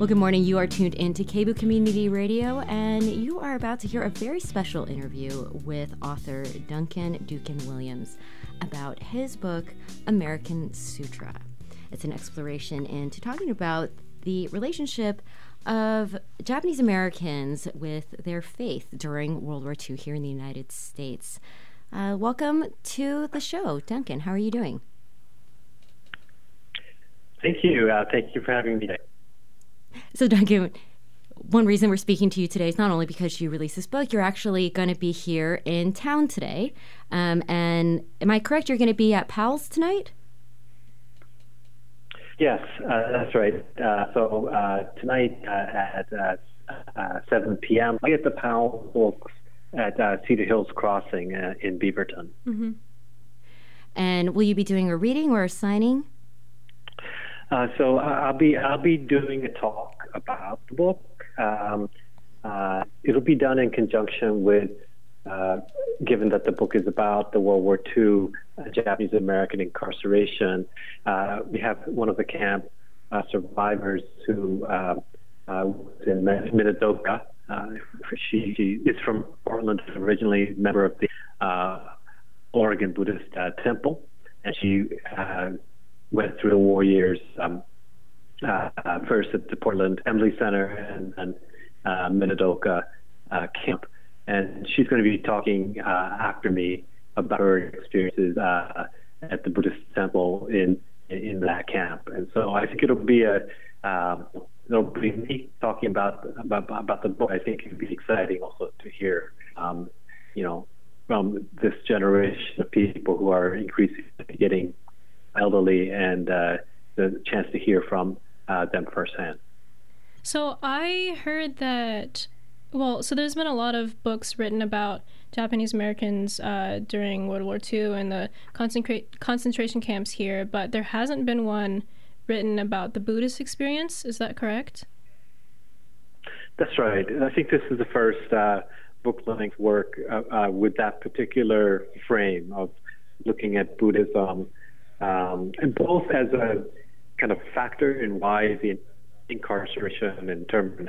Well, good morning. You are tuned into KBOO Community Radio, and you are about to hear a very special interview with author Duncan Dukin Williams about his book, American Sutra. It's an exploration into talking about the relationship of Japanese Americans with their faith during World War II here in the United States. Welcome to the show, Duncan. How are you doing? Thank you. Thank you for having me today. So, Duncan, one reason we're speaking to you today is not only because you released this book, you're actually going to be here in town today. And am I correct? You're going to be at Powell's tonight? Yes, that's right. So tonight at 7 p.m., I get the Powell books at Cedar Hills Crossing in Beaverton. Mm-hmm. And will you be doing a reading or a signing? So I'll be doing a talk about the book. It'll be done in conjunction with, given that the book is about the World War II Japanese American incarceration. We have one of the camp survivors who was in Minidoka. She is from Portland, originally a member of the Oregon Buddhist Temple, and she went through the war years, first at the Portland Assembly Center and then Minidoka camp. And she's going to be talking after me about her experiences at the Buddhist temple in that camp. And so I think it'll be me talking about the book. I think it'll be exciting also to hear, from this generation of people who are increasingly getting elderly and the chance to hear from them firsthand. So I heard that, so there's been a lot of books written about Japanese Americans during World War II and the concentration camps here, but there hasn't been one written about the Buddhist experience. Is that correct? That's right. I think this is the first book-length work with that particular frame of looking at Buddhism, and both as a kind of factor in why the incarceration and internment.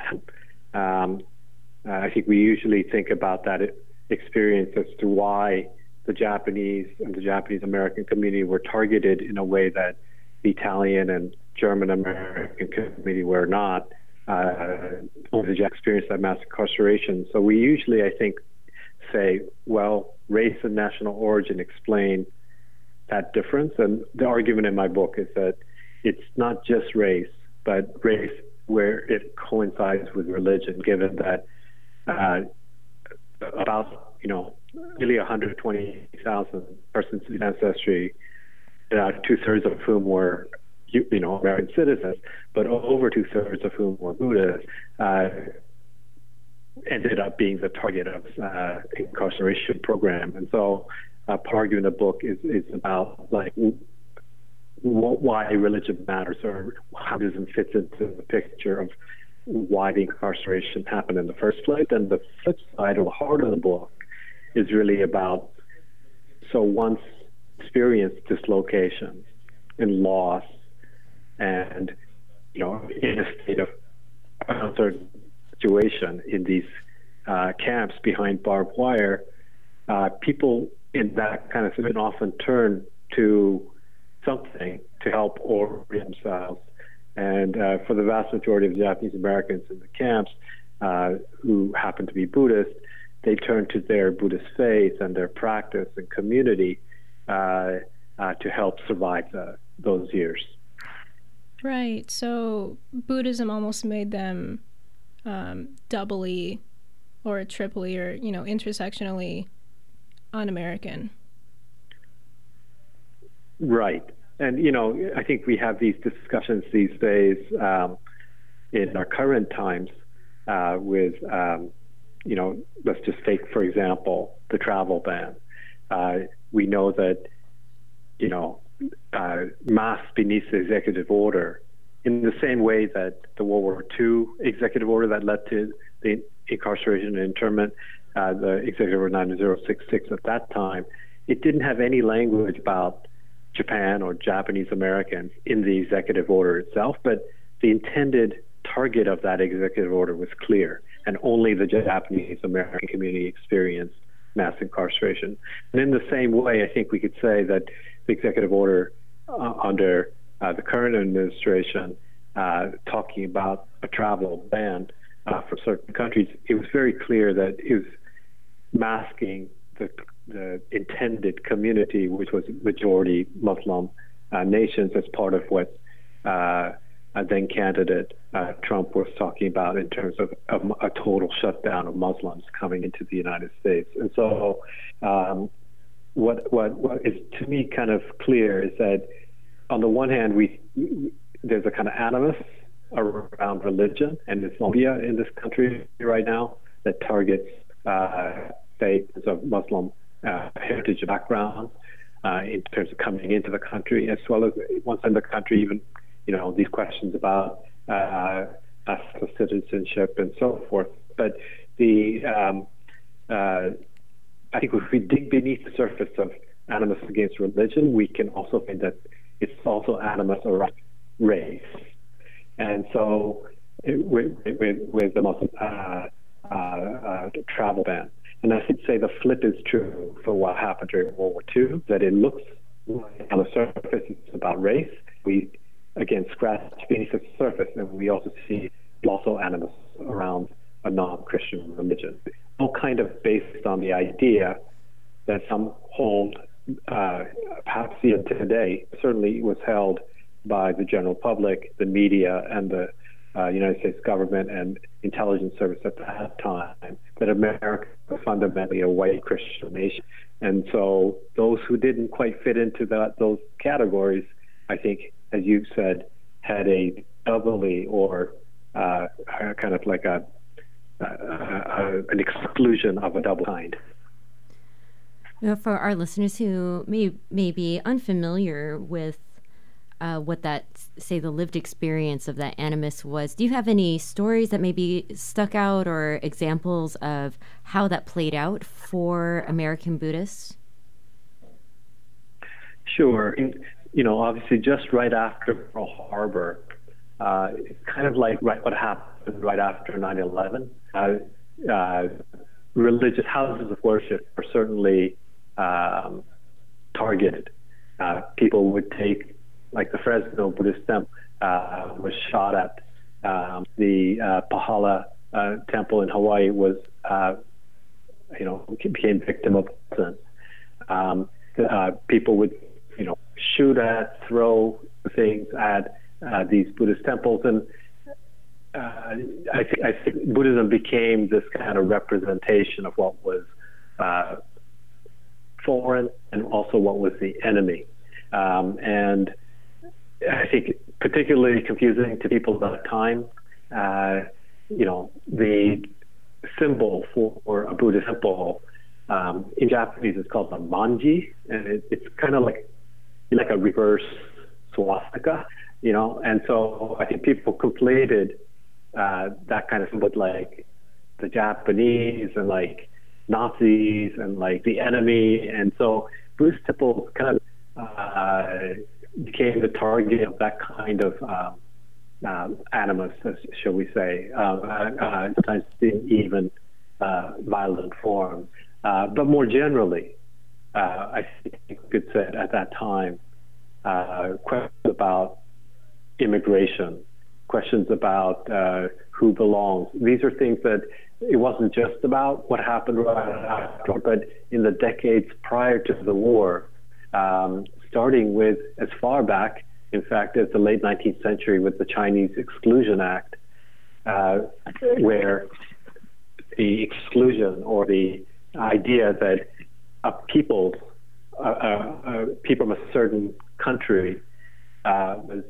I think we usually think about that experience as to why the Japanese and the Japanese American community were targeted in a way that the Italian and German American community were not. Only the experienced that mass incarceration. So we usually, I think, say, well, race and national origin explain that difference. And the argument in my book is that it's not just race, but race where it coincides with religion, given that about, nearly 120,000 persons with ancestry, 2/3 of whom were, American citizens, but over 2/3 of whom were Buddhists, ended up being the target of incarceration program. And so part of the book is about why religion matters, or how Buddhism fits into the picture of why the incarceration happened in the first place. And the flip side, or the heart of the book, is really about, so once experienced dislocation and loss, and in a state of uncertain situation in these camps behind barbed wire, people in that kind of situation often turn to something to help orient themselves. And for the vast majority of Japanese Americans in the camps who happen to be Buddhist, they turn to their Buddhist faith and their practice and community to help survive those years. Right. So Buddhism almost made them doubly or triply or, intersectionally un-American. Right. And, I think we have these discussions these days in our current times with, let's just take, for example, the travel ban. We know that, masked beneath the executive order, in the same way that the World War II executive order that led to the incarceration and internment, the executive order 9066 at that time, it didn't have any language about Japan or Japanese Americans in the executive order itself, but the intended target of that executive order was clear, and only the Japanese American community experienced mass incarceration. And in the same way, I think we could say that the executive order under the current administration, talking about a travel ban for certain countries, it was very clear that it was masking the intended community, which was majority Muslim nations, as part of what then candidate Trump was talking about in terms of a total shutdown of Muslims coming into the United States. And so what is to me kind of clear is that on the one hand, there's a kind of animus around religion and Islamophobia in this country right now that targets states of Muslim heritage and background in terms of coming into the country, as well as once in the country, even these questions about citizenship and so forth. But I think if we dig beneath the surface of animus against religion, we can also think that it's also animus around race. And so with the Muslim travel ban. And I should say the flip is true for what happened during World War II, that it looks like on the surface it's about race. We, again, scratch beneath the surface, and we also see also animus around a non-Christian religion. All kind of based on the idea that some hold, perhaps even today, certainly was held by the general public, the media, and the United States government and intelligence service at that time, that America was fundamentally a white Christian nation. And so those who didn't quite fit into those categories, I think, as you said, had a doubly or kind of like an exclusion of a double kind. For our listeners who may be unfamiliar with what that, say, the lived experience of that animus was, do you have any stories that maybe stuck out or examples of how that played out for American Buddhists? Sure. Obviously, just right after Pearl Harbor, it's kind of like what happened right after 9/11. Religious houses of worship are certainly targeted. People would take, like the Fresno Buddhist temple was shot at. The Pahala temple in Hawaii was, became victim of arson. People would, shoot at, throw things at these Buddhist temples, and I think Buddhism became this kind of representation of what was foreign and also what was the enemy. And I think particularly confusing to people at that time, the symbol for a Buddhist temple in Japanese is called a manji, and it's kind of like a reverse swastika, and so I think people conflated that kind of symbol with like the Japanese and like Nazis and like the enemy, and so Buddhist temples kind of became the target of that kind of animus, shall we say, sometimes in even violent form. But more generally, I think you could say at that time, questions about immigration, questions about who belongs. These are things that it wasn't just about what happened right after, but in the decades prior to the war, starting with as far back, in fact, as the late 19th century with the Chinese Exclusion Act, where the exclusion or the idea that people from a certain country was,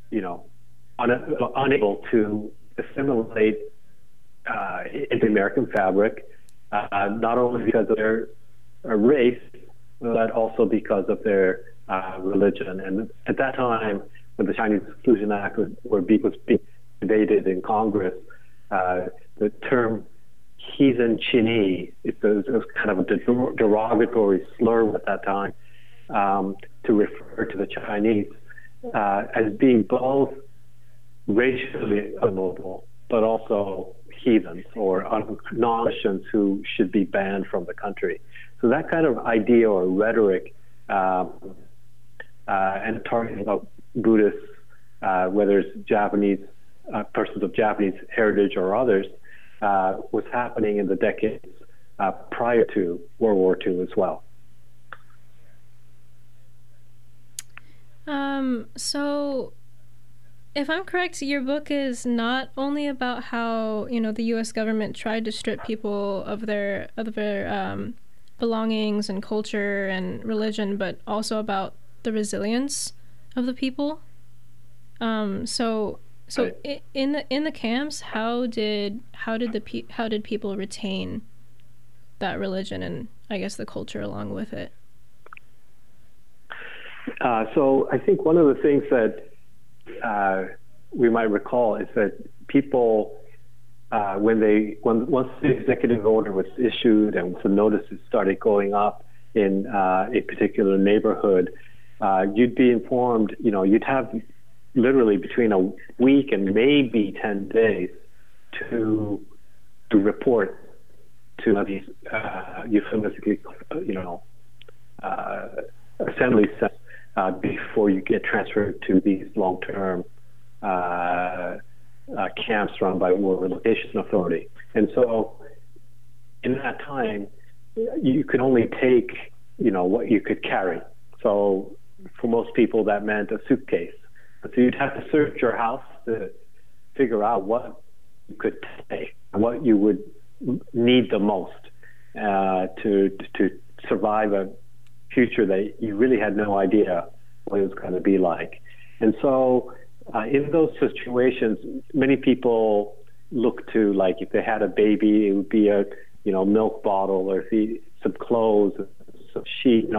unable to assimilate into American fabric, not only because of their race, but also because of their religion. And at that time, when the Chinese Exclusion Act was being debated in Congress, the term heathen Chinese, it was kind of a derogatory slur at that time to refer to the Chinese as being both racially immobile, but also heathens or non-Christians who should be banned from the country. So that kind of idea or rhetoric and targeting of Buddhists, whether it's Japanese persons of Japanese heritage or others, was happening in the decades prior to World War II as well. So, if I'm correct, your book is not only about how, the U.S. government tried to strip people of their belongings and culture and religion, but also about the resilience of the people. So right. in the camps, how did people retain that religion and, I guess, the culture along with it? So I think one of the things that we might recall is that people, once the executive order was issued and the notices started going up in a particular neighborhood, you'd be informed. You'd have literally between a week and maybe 10 days to report to these euphemistically, assembly centers. Before you get transferred to these long-term camps run by War Relocation Authority. And so in that time, you could only take, what you could carry. So for most people, that meant a suitcase. So you'd have to search your house to figure out what you could take, what you would need the most to survive a future that you really had no idea what it was going to be like. And so in those situations, many people look to, like, if they had a baby, it would be a milk bottle, or some clothes, some sheet.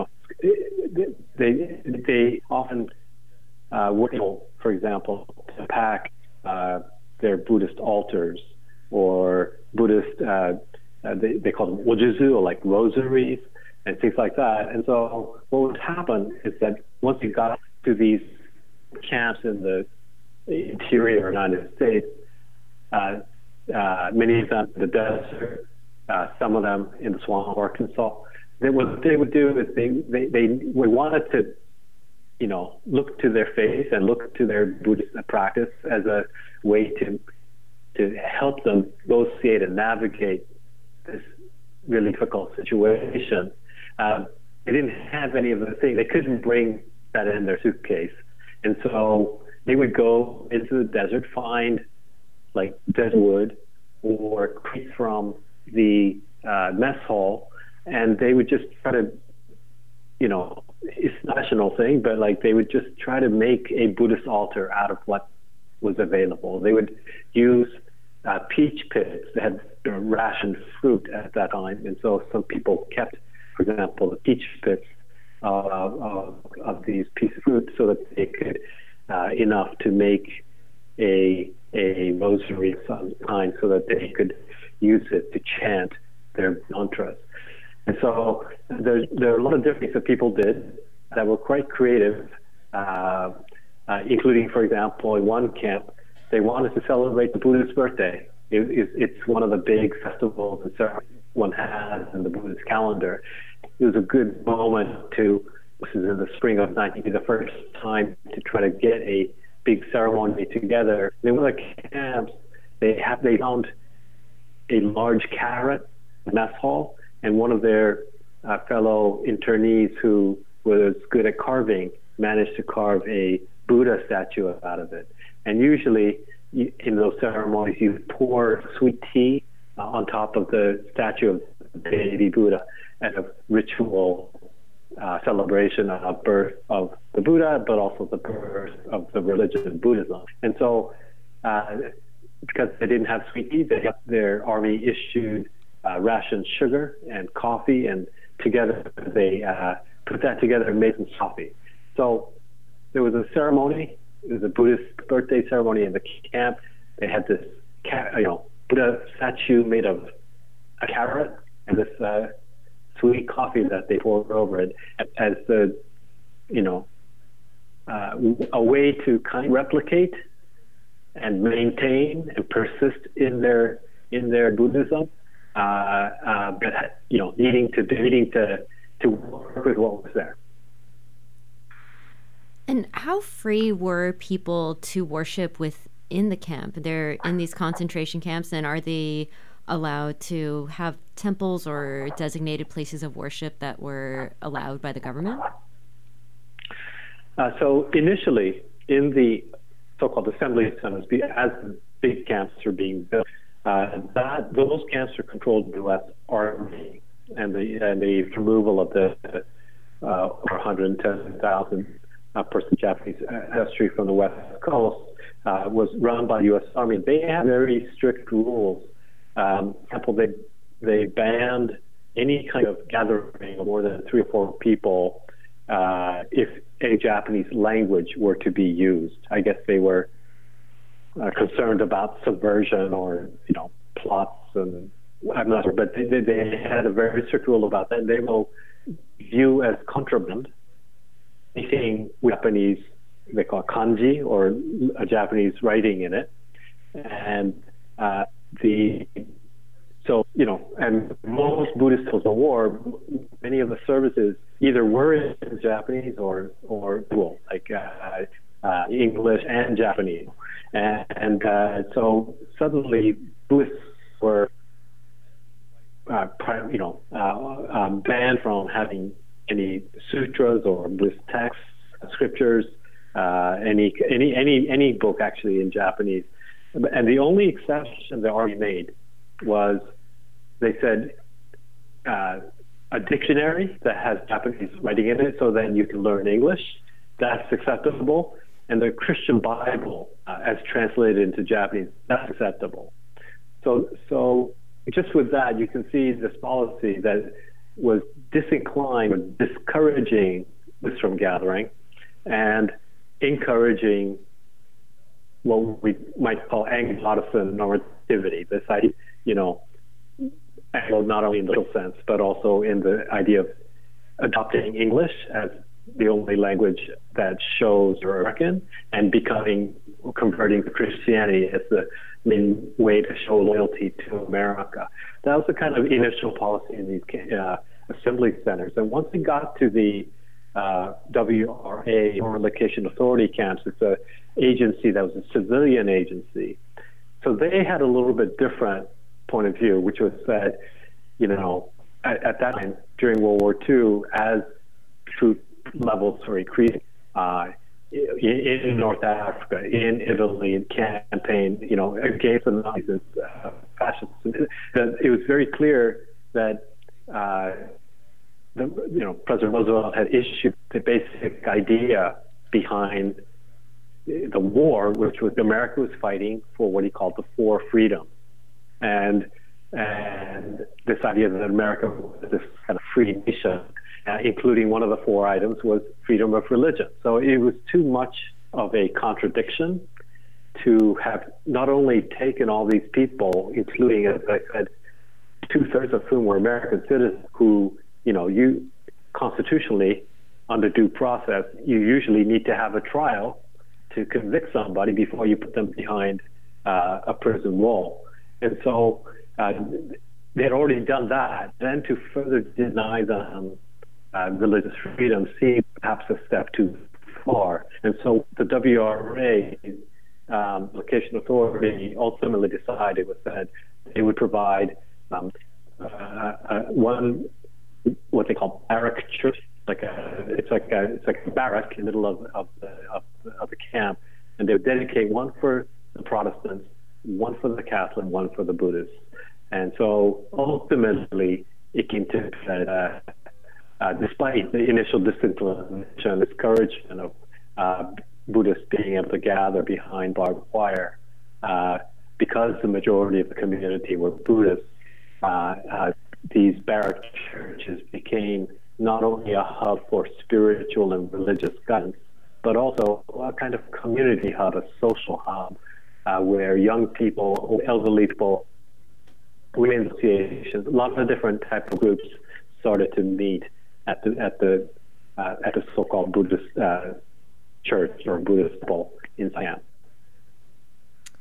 They often would, for example, to pack their Buddhist altars or Buddhist they call them ojuzu, or like rosaries and things like that. And so what would happen is that once you got to these camps in the interior United States, many of them in the desert, some of them in the swamp of Arkansas, what they would do is they wanted to, look to their faith and look to their Buddhist practice as a way to help them negotiate and navigate this really difficult situation. They didn't have any of the things. They couldn't bring that in their suitcase. And so they would go into the desert, find like dead wood or crates from the mess hall, and they would just try to, it's not a national thing, but like they would just try to make a Buddhist altar out of what was available. They would use peach pits. They had rationed fruit at that time, and so some people kept, for example, the peach pits of these pieces of fruit so that they could enough to make a rosary of some kind so that they could use it to chant their mantras. And so there are a lot of different things that people did that were quite creative, including, for example, in one camp, they wanted to celebrate the Buddha's birthday. It's one of the big festivals and ceremonies one has in the Buddhist calendar. It was a good moment this is in the spring of 19, the first time to try to get a big ceremony together. In one of the camps, they found a large carrot in the mess hall, and one of their fellow internees who was good at carving managed to carve a Buddha statue out of it. And usually in those ceremonies, you pour sweet tea on top of the statue of the baby Buddha as a ritual celebration of birth of the Buddha, but also the birth of the religion of Buddhism. And so because they didn't have sweet tea, their army issued rationed sugar and coffee, and together they put that together and made some coffee. So there was a ceremony. It was a Buddhist birthday ceremony in the camp. They had this Buddha statue made of a carrot and this sweet coffee that they poured over it as the a way to kind of replicate and maintain and persist in their Buddhism, but needing to work with what was there. And how free were people to worship within the camp? They're in these concentration camps, and are they allowed to have temples or designated places of worship that were allowed by the government? So initially, in the so-called assembly centers, as the big camps are being built, those camps are controlled by the U.S. Army, and the removal of the over 110,000 person Japanese ancestry from the West Coast was run by the U.S. Army. They have very strict rules. For example, they banned any kind of gathering of more than 3 or 4 people if a Japanese language were to be used. I guess they were concerned about subversion or plots, and I'm not sure, but they had a very strict rule about that. They will view as contraband anything with Japanese, they call kanji, or a Japanese writing in it, and and most Buddhist temples of war, many of the services either were in Japanese or dual, like English and Japanese, and so suddenly Buddhists were banned from having any sutras or Buddhist texts, scriptures, any book actually in Japanese. And the only exception the Army made was they said a dictionary that has Japanese writing in it, so then you can learn English. That's acceptable. And the Christian Bible, as translated into Japanese, that's acceptable. So just with that, you can see this policy that was disinclined, or discouraging this from gathering, and encouraging what we might call Anglo-Protestant normativity. This idea, Anglo not only in the literal sense, but also in the idea of adopting English as the only language that shows you're American, and converting to Christianity as the main way to show loyalty to America. That was the kind of initial policy in these assembly centers. And once it got to the WRA, or Location Authority camps, it's an agency that was a civilian agency. So they had a little bit different point of view, which was that, at that time, during World War II, as troop levels were increasing in North Africa, in Italy, in campaign, against the Nazis, fascists, it was very clear that President Roosevelt had issued the basic idea behind the war, which was America was fighting for what he called the 4 freedoms, and this idea that America was this kind of free nation, including one of the 4 items was freedom of religion. So it was too much of a contradiction to have not only taken all these people, including, as I said, 2/3 of whom were American citizens, who, you constitutionally, under due process, you usually need to have a trial to convict somebody before you put them behind a prison wall. And so they had already done that. Then to further deny them religious freedom seemed perhaps a step too far. And so the WRA, Location Authority, ultimately decided that they would provide one, what they call barrack church. It's like a barrack in the middle of the camp, and they would dedicate one for the Protestants, one for the Catholic, one for the Buddhists. And so ultimately, it came to that despite the initial disinclination and discouragement of Buddhists being able to gather behind barbed wire, because the majority of the community were Buddhists, these barrack churches became not only a hub for spiritual and religious guidance, but also a kind of community hub, a social hub, where young people, elderly people, women's associations, a lot of different types of groups started to meet at the so-called Buddhist church or Buddhist temple in Siam.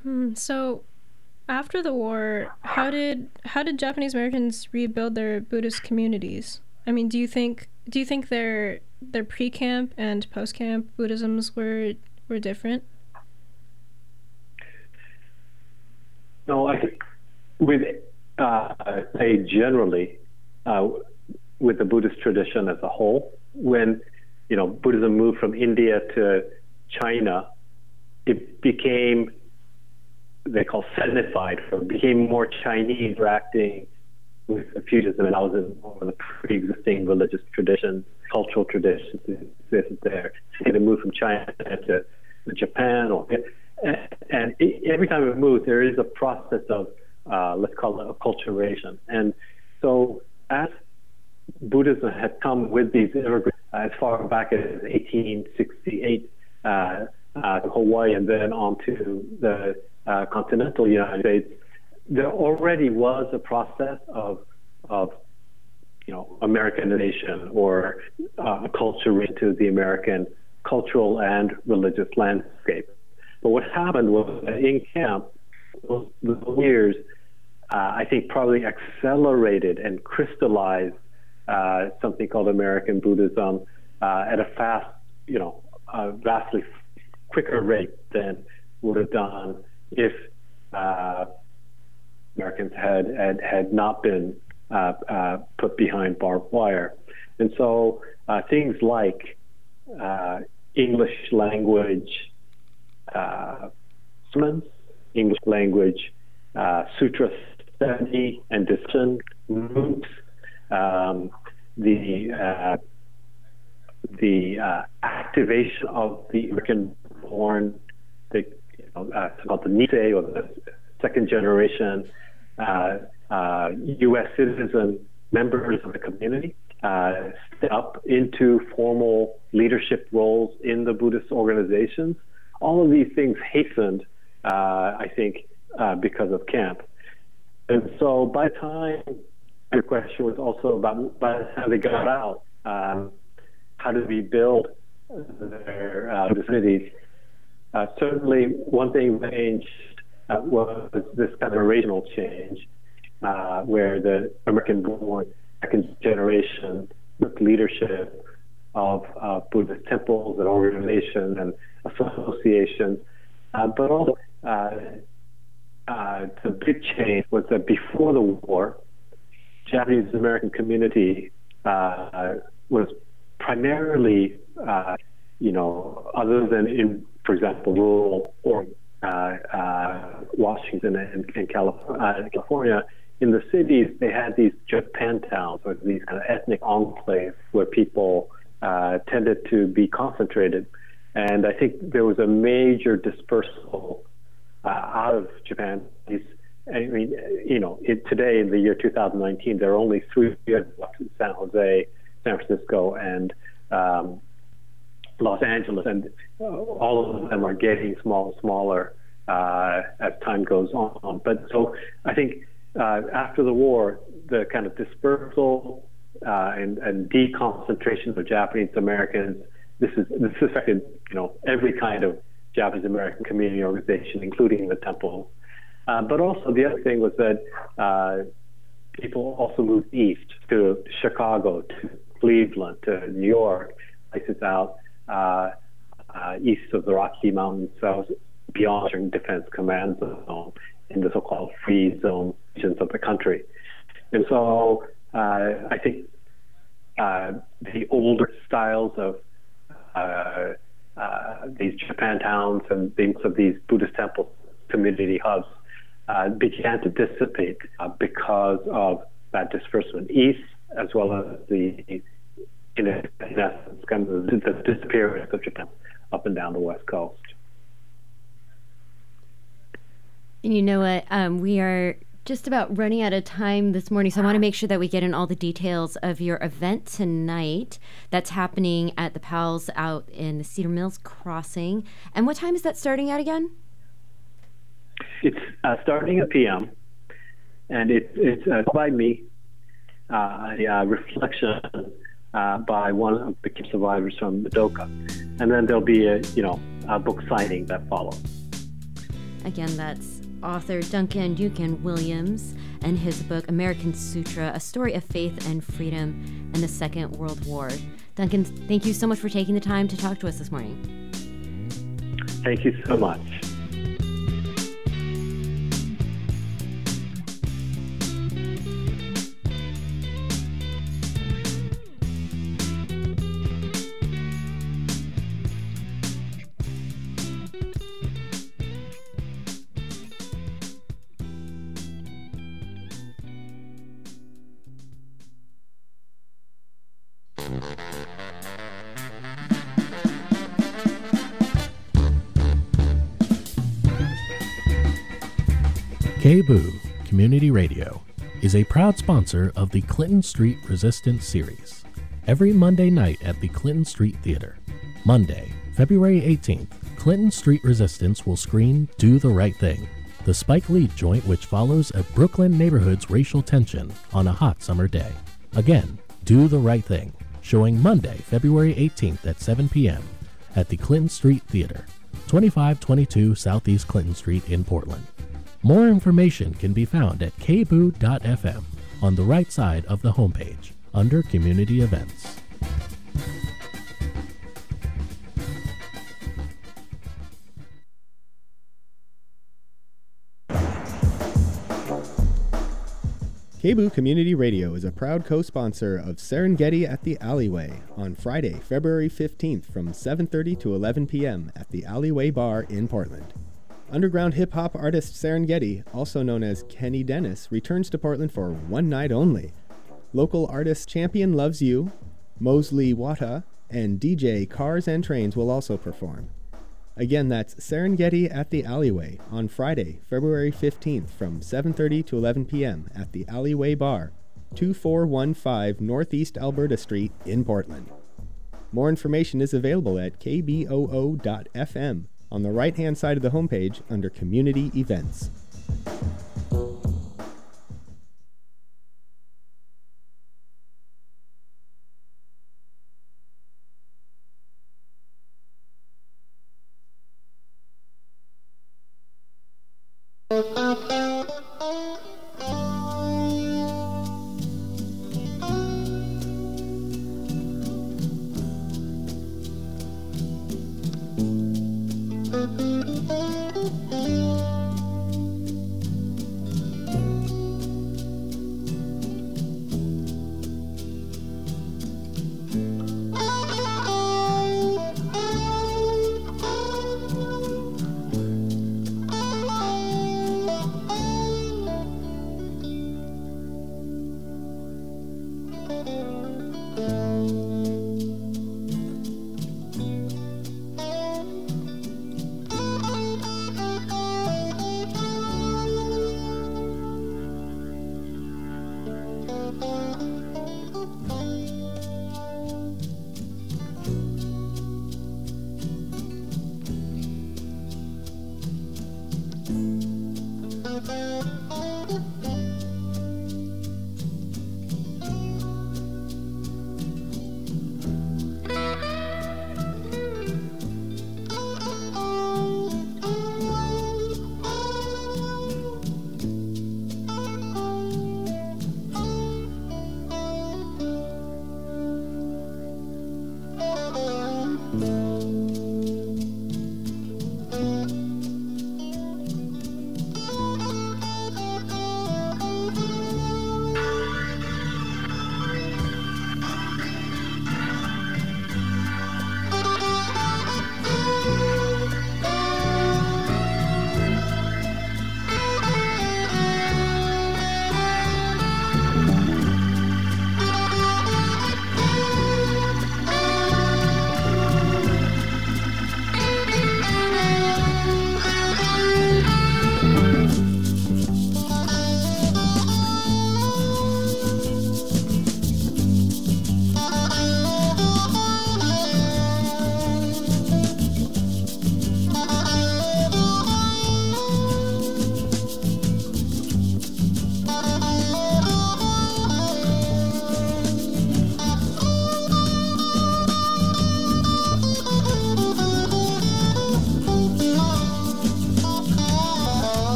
So, after the war, how did Japanese Americans rebuild their Buddhist communities? I mean, do you think their pre-camp and post-camp Buddhisms were different? No, I think with say generally with the Buddhist tradition as a whole, when Buddhism moved from India to China, it became they call Sinified, or became more Chinese, interacting with Confucianism, and I was in more of the pre-existing religious traditions, cultural traditions existed there. They moved from China to Japan, and every time it moves, there is a process of let's call it acculturation. And so, as Buddhism had come with these immigrants as far back as 1868 to Hawaii, and then on to the continental United States, there already was a process of Americanization or culture into the American cultural and religious landscape. But what happened was that in camp, those years, I think, probably accelerated and crystallized something called American Buddhism at a fast, vastly quicker rate than would have done if Americans had not been put behind barbed wire. And so things like English language sermons, English language sutra study and discussion groups, the activation of the American-born, called the Nisei, or the second generation U.S. citizen members of the community, step up into formal leadership roles in the Buddhist organizations. All of these things hastened, I think, because of camp. And so by the time, your question was also about by the time they got out, how did we build their communities? Certainly, one thing that changed was this kind of regional change, where the American-born second generation took leadership of Buddhist temples and organizations and associations. But also, the big change was that before the war, Japanese American community was primarily, other than in, for example, rural or Washington and California, in the cities they had these Japantowns, or these kind of ethnic enclaves where people tended to be concentrated. And I think there was a major dispersal out of Japan. Today in the year 2019, there are only three: San Jose, San Francisco, and Los Angeles, and all of them are getting smaller as time goes on. But so I think after the war, the kind of dispersal and deconcentration of Japanese Americans, this affected every kind of Japanese American community organization, including the temples. But also the other thing was that people also moved east to Chicago, to Cleveland, to New York, places out east of the Rocky Mountains, so beyond Defense Command Zone, in the so-called free zone regions of the country. And so I think the older styles of these Japantowns and things of these Buddhist temple community hubs began to dissipate because of that disbursement east, as well as in essence, kind of the disappearance of Japan up and down the West Coast. And you know what? We are just about running out of time this morning, so I want to make sure that we get in all the details of your event tonight that's happening at the Pals out in the Cedar Mills Crossing. And what time is that starting at again? It's starting at p.m. and it's by me, a reflection by one of the survivors from Madoka, and then there'll be a book signing that follows. Again, that's author Duncan Dukin Williams and his book American Sutra, A Story of Faith and Freedom in the Second World War. Duncan, thank you so much for taking the time to talk to us this morning. Thank you so much. KBOO Community Radio is a proud sponsor of the Clinton Street Resistance series. Every Monday night at the Clinton Street Theater. Monday, February 18th, Clinton Street Resistance will screen Do the Right Thing, the Spike Lee joint which follows a Brooklyn neighborhood's racial tension on a hot summer day. Again, Do the Right Thing, showing Monday, February 18th at 7 p.m. at the Clinton Street Theater, 2522 Southeast Clinton Street in Portland. More information can be found at kboo.fm on the right side of the homepage under Community Events. KBOO Community Radio is a proud co-sponsor of Serengeti at the Alleyway on Friday, February 15th from 7:30 to 11 p.m. at the Alleyway Bar in Portland. Underground hip-hop artist Serengeti, also known as Kenny Dennis, returns to Portland for one night only. Local artist Champion Loves You, Mosley Wata, and DJ Cars and Trains will also perform. Again, that's Serengeti at the Alleyway on Friday, February 15th from 7:30 to 11 p.m. at the Alleyway Bar, 2415 Northeast Alberta Street in Portland. More information is available at kboo.fm on the right-hand side of the homepage under Community Events.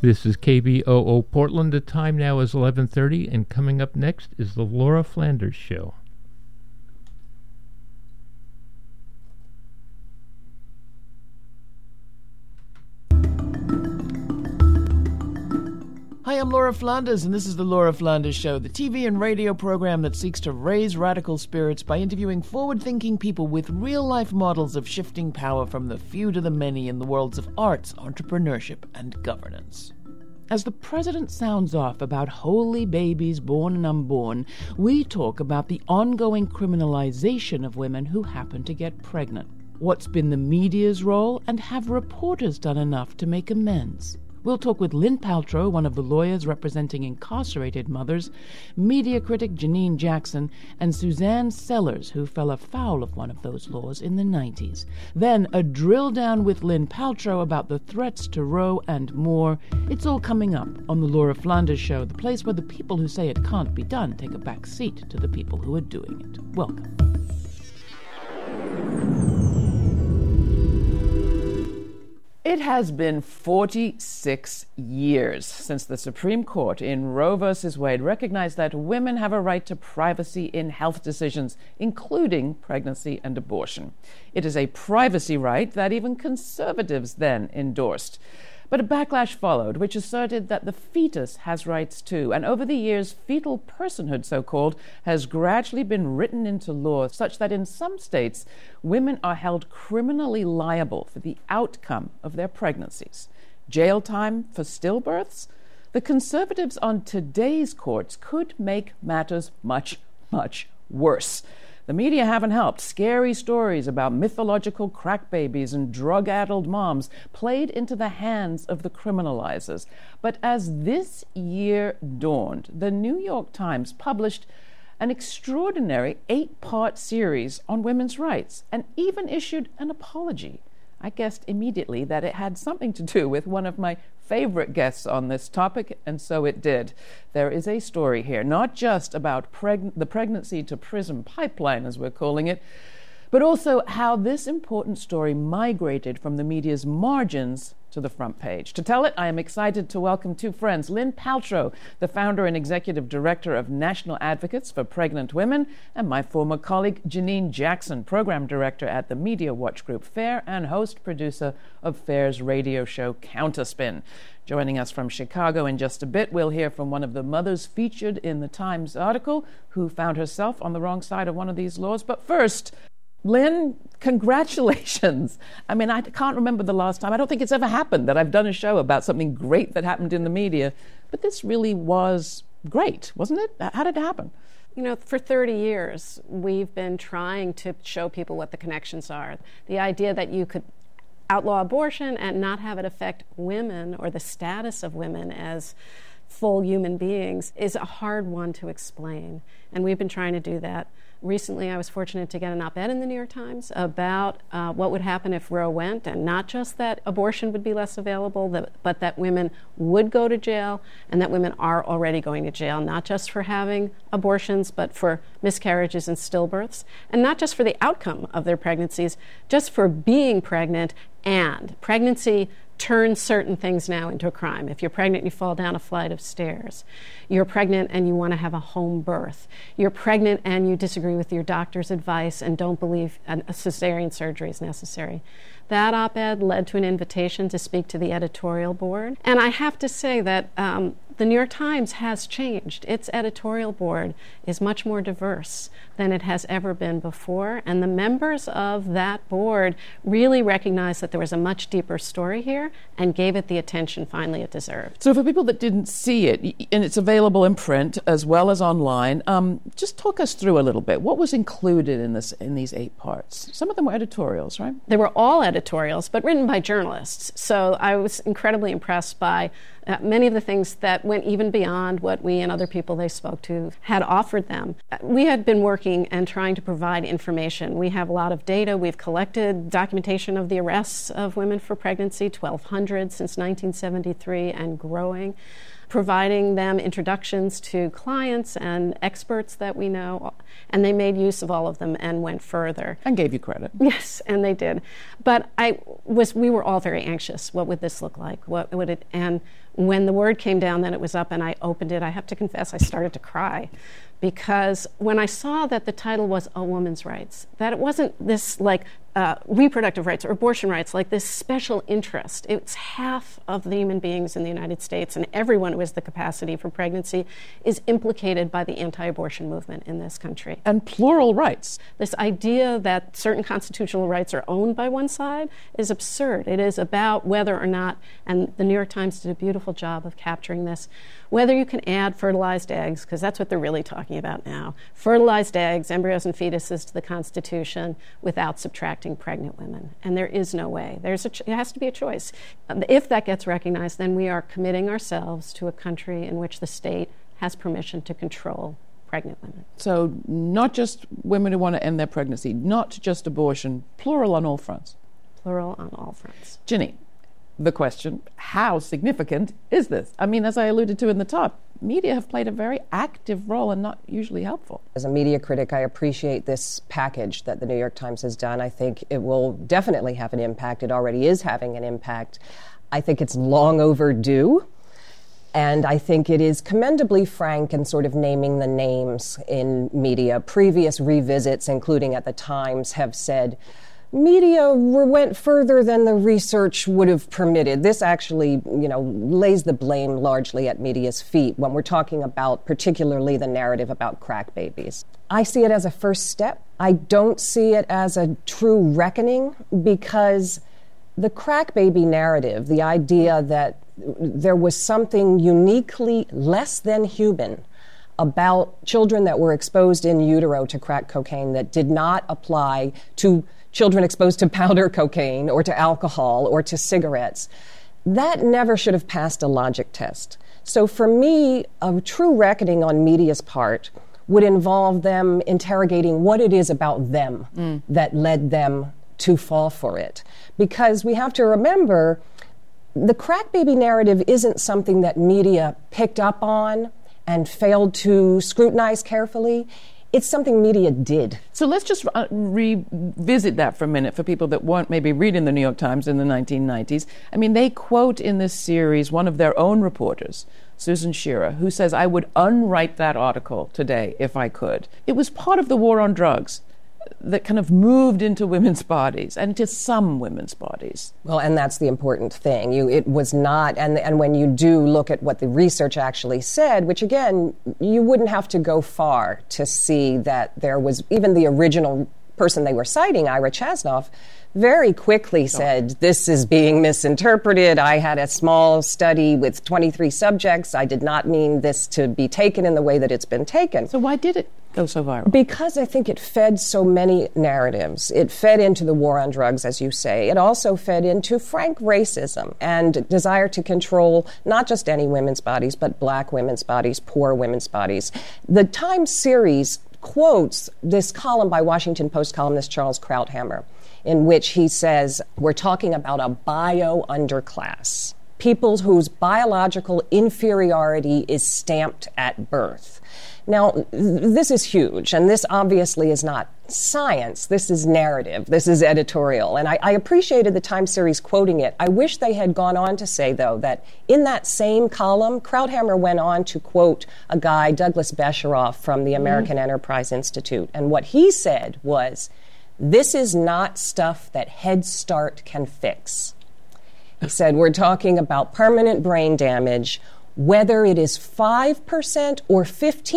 This is KBOO Portland. The time now is 11:30, and coming up next is the Laura Flanders Show. Hi, I'm Laura Flanders, and this is the Laura Flanders Show, the TV and radio program that seeks to raise radical spirits by interviewing forward-thinking people with real-life models of shifting power from the few to the many in the worlds of arts, entrepreneurship, and governance. As the president sounds off about holy babies born and unborn, we talk about the ongoing criminalization of women who happen to get pregnant. What's been the media's role, and have reporters done enough to make amends? We'll talk with Lynn Paltrow, one of the lawyers representing incarcerated mothers, media critic Janine Jackson, and Suzanne Sellers, who fell afoul of one of those laws in the 90s. Then a drill down with Lynn Paltrow about the threats to Roe and more. It's all coming up on the Laura Flanders Show, the place where the people who say it can't be done take a back seat to the people who are doing it. Welcome. It has been 46 years since the Supreme Court in Roe v. Wade recognized that women have a right to privacy in health decisions, including pregnancy and abortion. It is a privacy right that even conservatives then endorsed. But a backlash followed, which asserted that the fetus has rights too. And over the years, fetal personhood, so-called, has gradually been written into law such that in some states, women are held criminally liable for the outcome of their pregnancies. Jail time for stillbirths? The conservatives on today's courts could make matters much, much worse. The media haven't helped. Scary stories about mythological crack babies and drug-addled moms played into the hands of the criminalizers. But as this year dawned, the New York Times published an extraordinary 8-part series on women's rights and even issued an apology. I guessed immediately that it had something to do with one of my favorite guests on this topic, and so it did. There is a story here, not just about the pregnancy to prison pipeline, as we're calling it, but also how this important story migrated from the media's margins to the front page. To tell it, I am excited to welcome two friends, Lynn Paltrow, the founder and executive director of National Advocates for Pregnant Women, and my former colleague, Janine Jackson, program director at the Media Watch Group FAIR and host-producer of FAIR's radio show Counterspin. Joining us from Chicago in just a bit, we'll hear from one of the mothers featured in the Times article who found herself on the wrong side of one of these laws. But first, Lynn, congratulations. I mean, I can't remember the last time. I don't think it's ever happened that I've done a show about something great that happened in the media. But this really was great, wasn't it? How did it happen? You know, for 30 years, we've been trying to show people what the connections are. The idea that you could outlaw abortion and not have it affect women or the status of women as full human beings is a hard one to explain. And we've been trying to do that. Recently, I was fortunate to get an op-ed in the New York Times about what would happen if Roe went, and not just that abortion would be less available, but that women would go to jail, and that women are already going to jail, not just for having abortions, but for miscarriages and stillbirths, and not just for the outcome of their pregnancies, just for being pregnant. And pregnancy turns certain things now into a crime. If you're pregnant and you fall down a flight of stairs, you're pregnant and you want to have a home birth, you're pregnant and you disagree with your doctor's advice and don't believe a cesarean surgery is necessary. That op-ed led to an invitation to speak to the editorial board. And I have to say that the New York Times has changed. Its editorial board is much more diverse than it has ever been before. And the members of that board really recognized that there was a much deeper story here and gave it the attention finally it deserved. So for people that didn't see it, and it's available in print as well as online, just talk us through a little bit. What was included in these 8 parts? Some of them were editorials, right? They were all editorials, but written by journalists. So I was incredibly impressed by many of the things that went even beyond what we and other people they spoke to had offered them. We had been working and trying to provide information. We have a lot of data. We've collected documentation of the arrests of women for pregnancy, 1,200 since 1973 and growing, providing them introductions to clients and experts that we know, and they made use of all of them and went further. And gave you credit. Yes, and they did. But we were all very anxious. What would this look like? What would it? And When the word came down that it was up and I opened it, I have to confess I started to cry, because when I saw that the title was A Woman's Rights, that it wasn't this like reproductive rights or abortion rights, like this special interest. It's half of the human beings in the United States, and everyone who has the capacity for pregnancy is implicated by the anti-abortion movement in this country. And plural rights. This idea that certain constitutional rights are owned by one side is absurd. It is about whether or not, and the New York Times did a beautiful job of capturing this, whether you can add fertilized eggs, because that's what they're really talking about now, fertilized eggs, embryos and fetuses to the Constitution without subtracting pregnant women. And there is no way. It has to be a choice. If that gets recognized, then we are committing ourselves to a country in which the state has permission to control pregnant women. So not just women who want to end their pregnancy, not just abortion, plural on all fronts. Plural on all fronts. Ginny, the question, how significant is this? I mean, as I alluded to in the top, media have played a very active role and not usually helpful. As a media critic, I appreciate this package that the New York Times has done. I think it will definitely have an impact. It already is having an impact. I think it's long overdue. And I think it is commendably frank in sort of naming the names in media. Previous revisits, including at the Times, have said, media went further than the research would have permitted. This actually, lays the blame largely at media's feet when we're talking about particularly the narrative about crack babies. I see it as a first step. I don't see it as a true reckoning, because the crack baby narrative, the idea that there was something uniquely less than human about children that were exposed in utero to crack cocaine that did not apply to children exposed to powder cocaine or to alcohol or to cigarettes, that never should have passed a logic test. So for me, a true reckoning on media's part would involve them interrogating what it is about them that led them to fall for it. Because we have to remember, the crack baby narrative isn't something that media picked up on and failed to scrutinize carefully. It's something media did. So let's just revisit that for a minute for people that weren't maybe reading the New York Times in the 1990s. I mean, they quote in this series one of their own reporters, Susan Shearer, who says, "I would unwrite that article today if I could." It was part of the war on drugs that kind of moved into women's bodies and into some women's bodies. Well, and that's the important thing. It was not, and when you do look at what the research actually said, which again, you wouldn't have to go far to see that there was, even the original person they were citing, Ira Chasnoff, very quickly said, this is being misinterpreted. I had a small study with 23 subjects. I did not mean this to be taken in the way that it's been taken. So why did it go so viral? Because I think it fed so many narratives. It fed into the war on drugs, as you say. It also fed into frank racism and desire to control not just any women's bodies, but black women's bodies, poor women's bodies. The Times series quotes this column by Washington Post columnist Charles Krauthammer, in which he says, we're talking about a bio-underclass, people whose biological inferiority is stamped at birth. Now, this is huge, and this obviously is not science. This is narrative. This is editorial. And I appreciated the Time series quoting it. I wish they had gone on to say, though, that in that same column, Krauthammer went on to quote a guy, Douglas Besheroff, from the American Enterprise Institute. And what he said was, this is not stuff that Head Start can fix. He said, we're talking about permanent brain damage. Whether it is 5% or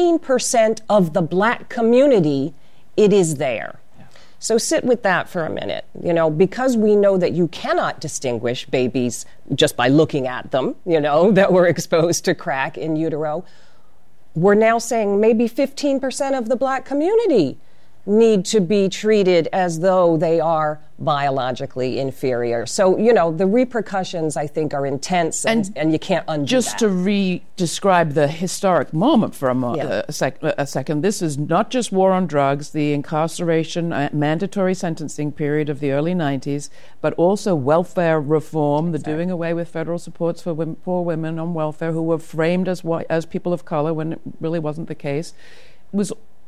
15% of the black community, it is there. Yeah. So sit with that for a minute. Because we know that you cannot distinguish babies just by looking at them, that were exposed to crack in utero, we're now saying maybe 15% of the black community need to be treated as though they are biologically inferior. So, the repercussions, I think, are intense, and you can't undo just that. To re-describe the historic moment for a second, this is not just war on drugs, the incarceration, mandatory sentencing period of the early 90s, but also welfare reform, the doing away with federal supports for poor women on welfare who were framed as people of color when it really wasn't the case. It was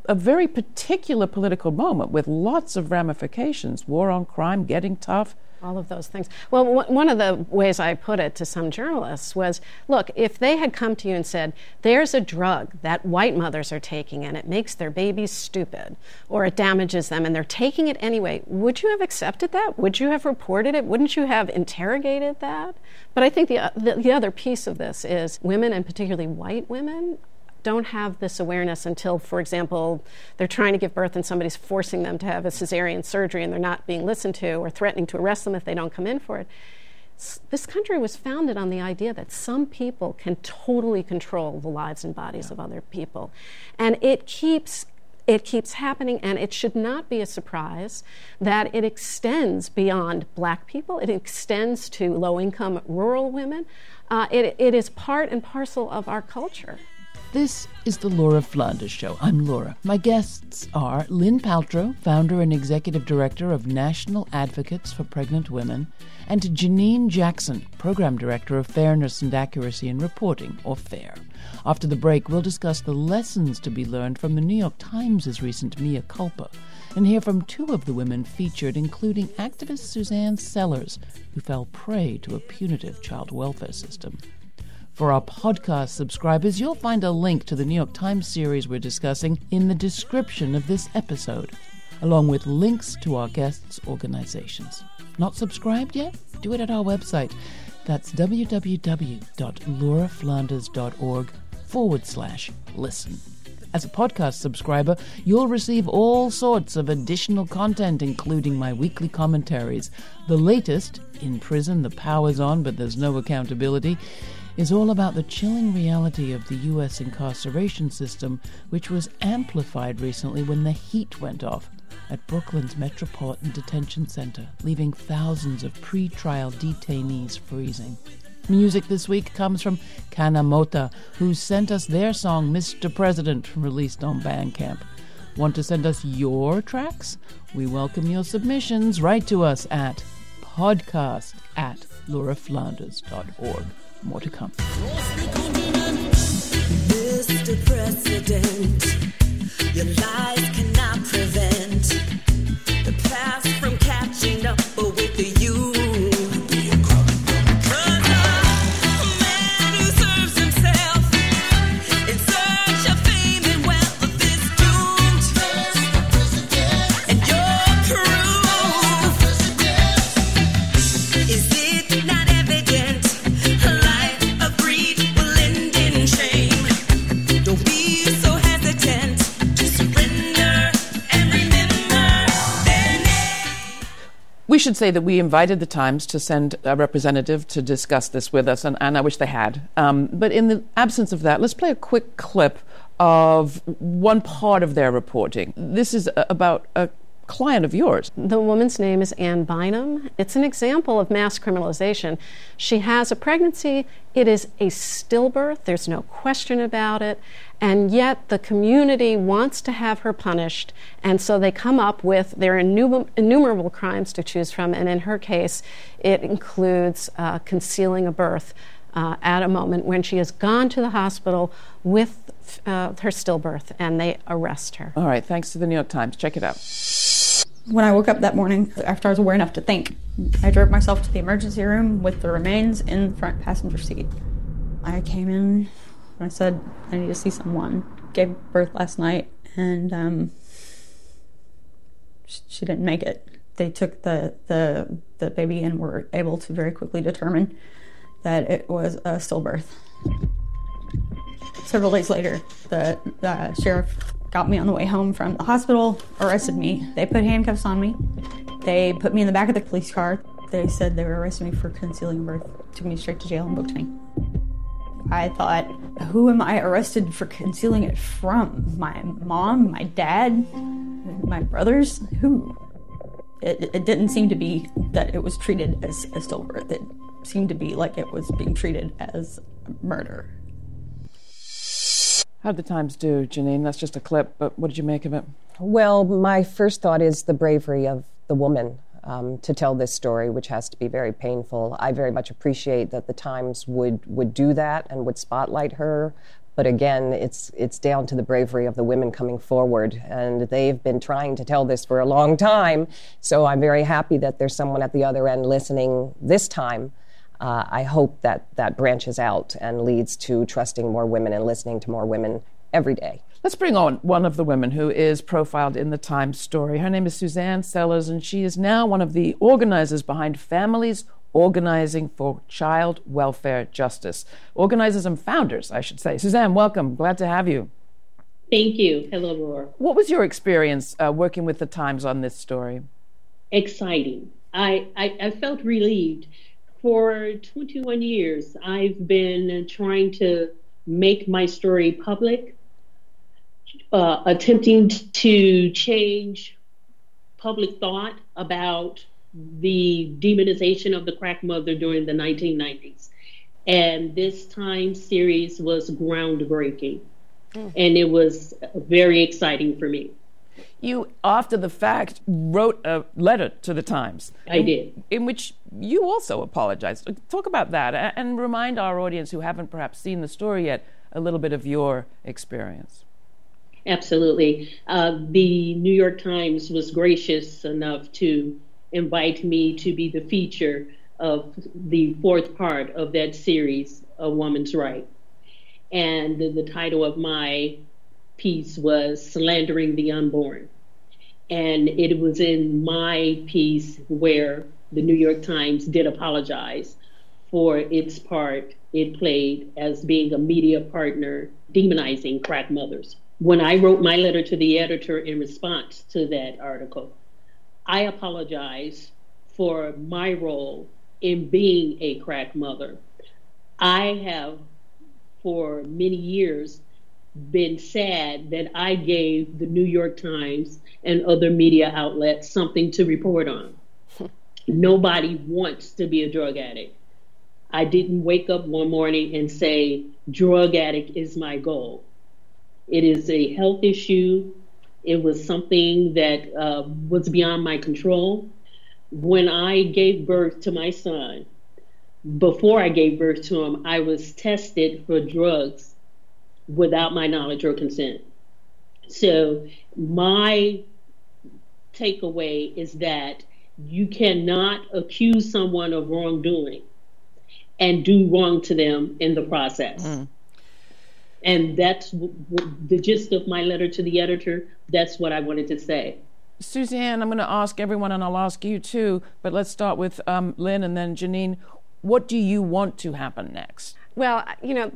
a very particular political moment with lots of ramifications. War on crime, getting tough. All of those things. Well, one of the ways I put it to some journalists was, look, if they had come to you and said, there's a drug that white mothers are taking and it makes their babies stupid or it damages them and they're taking it anyway, would you have accepted that? Would you have reported it? Wouldn't you have interrogated that? But I think the other piece of this is women, and particularly white women, don't have this awareness until, for example, they're trying to give birth and somebody's forcing them to have a cesarean surgery and they're not being listened to or threatening to arrest them if they don't come in for it. This country was founded on the idea that some people can totally control the lives and bodies of other people. And it keeps happening, and it should not be a surprise that it extends beyond black people. It extends to low-income rural women. It is part and parcel of our culture. This is the Laura Flanders Show. I'm Laura. My guests are Lynn Paltrow, founder and executive director of National Advocates for Pregnant Women, and Janine Jackson, program director of Fairness and Accuracy in Reporting, or FAIR. After the break, we'll discuss the lessons to be learned from the New York Times' recent mea culpa, and hear from two of the women featured, including activist Suzanne Sellers, who fell prey to a punitive child welfare system. For our podcast subscribers, you'll find a link to the New York Times series we're discussing in the description of this episode, along with links to our guests' organizations. Not subscribed yet? Do it at our website. That's www.lauraflanders.org/listen. As a podcast subscriber, you'll receive all sorts of additional content, including my weekly commentaries. The latest, In Prison, the Power's On, but there's no accountability, is all about the chilling reality of the U.S. incarceration system, which was amplified recently when the heat went off at Brooklyn's Metropolitan Detention Center, leaving thousands of pre-trial detainees freezing. Music this week comes from Kanamota, who sent us their song Mr. President, released on Bandcamp. Want to send us your tracks? We welcome your submissions. Write to us at podcast@lauraflanders.org. More to come. Mr. President, your lies cannot prevent the past from catching up with you. We should say that we invited the Times to send a representative to discuss this with us, and I wish they had. But in the absence of that, let's play a quick clip of one part of their reporting. This is about a client of yours. The woman's name is Ann Bynum. It's an example of mass criminalization. She has a pregnancy. It is a stillbirth. There's no question about it. And yet the community wants to have her punished. And so they come up with their innumerable crimes to choose from. And in her case, it includes concealing a birth at a moment when she has gone to the hospital with her stillbirth, and they arrest her. All right, thanks to the New York Times. Check it out. When I woke up that morning, after I was aware enough to think, I drove myself to the emergency room with the remains in the front passenger seat. I came in and I said, I need to see someone. Gave birth last night, and she didn't make it. They took the baby and were able to very quickly determine that it was a stillbirth. Several days later, the sheriff got me on the way home from the hospital, arrested me. They put handcuffs on me. They put me in the back of the police car. They said they were arresting me for concealing a birth. Took me straight to jail and booked me. I thought, who am I arrested for concealing it from? My mom, my dad, my brothers? Who? It didn't seem to be that it was treated as a stillbirth. It seemed to be like it was being treated as murder. How'd the Times do, Janine? That's just a clip, but what did you make of it? Well, my first thought is the bravery of the woman to tell this story, which has to be very painful. I very much appreciate that the Times would do that and would spotlight her, But again, it's down to the bravery of the women coming forward, and they've been trying to tell this for a long time. So I'm very happy that there's someone at the other end listening this time. I hope that branches out and leads to trusting more women and listening to more women every day. Let's bring on one of the women who is profiled in the Times story. Her name is Suzanne Sellers, and she is now one of the organizers behind Families Organizing for Child Welfare Justice. Organizers and founders, I should say. Suzanne, welcome. Glad to have you. Thank you. Hello, Laura. What was your experience working with the Times on this story? Exciting. I felt relieved. For 21 years, I've been trying to make my story public, attempting to change public thought about the demonization of the crack mother during the 1990s. And this time series was groundbreaking. And it was very exciting for me. You, after the fact, wrote a letter to the Times. I did. In which you also apologized. Talk about that and remind our audience who haven't perhaps seen the story yet a little bit of your experience. Absolutely. The New York Times was gracious enough to invite me to be the feature of the fourth part of that series, A Woman's Right. And the title of my piece was Slandering the Unborn. And it was in my piece where the New York Times did apologize for its part it played as being a media partner demonizing crack mothers. When I wrote my letter to the editor in response to that article, I apologized for my role in being a crack mother. I have, for many years, been sad that I gave the New York Times and other media outlets something to report on. Nobody wants to be a drug addict. I didn't wake up one morning and say, drug addict is my goal. It is a health issue. It was something that was beyond my control. When I gave birth to my son, before I gave birth to him, I was tested for drugs without my knowledge or consent. So my takeaway is that you cannot accuse someone of wrongdoing and do wrong to them in the process. And that's the gist of my letter to the editor. That's what I wanted to say. Suzanne, I'm going to ask everyone, and I'll ask you too, but let's start with Lynn and then Janine. What do you want to happen next? Well, you know,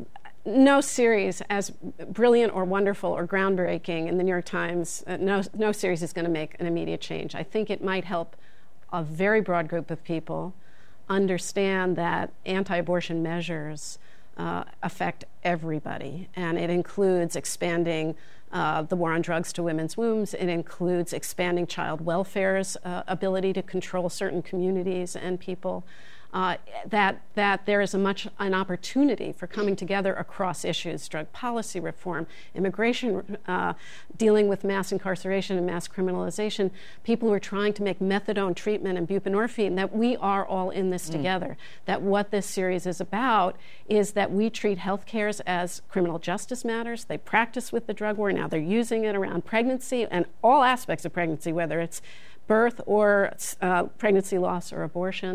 no series as brilliant or wonderful or groundbreaking in the New York Times, no series is going to make an immediate change. I think it might help a very broad group of people understand that anti-abortion measures affect everybody, and it includes expanding the war on drugs to women's wombs. It includes expanding child welfare's ability to control certain communities and people. That there is an opportunity for coming together across issues: drug policy reform, immigration, dealing with mass incarceration and mass criminalization, people who are trying to make methadone treatment and buprenorphine, that we are all in this together. That what this series is about is that we treat health cares as criminal justice matters. They practice with the drug war. Now they're using it around pregnancy and all aspects of pregnancy, whether it's birth or pregnancy loss or abortion.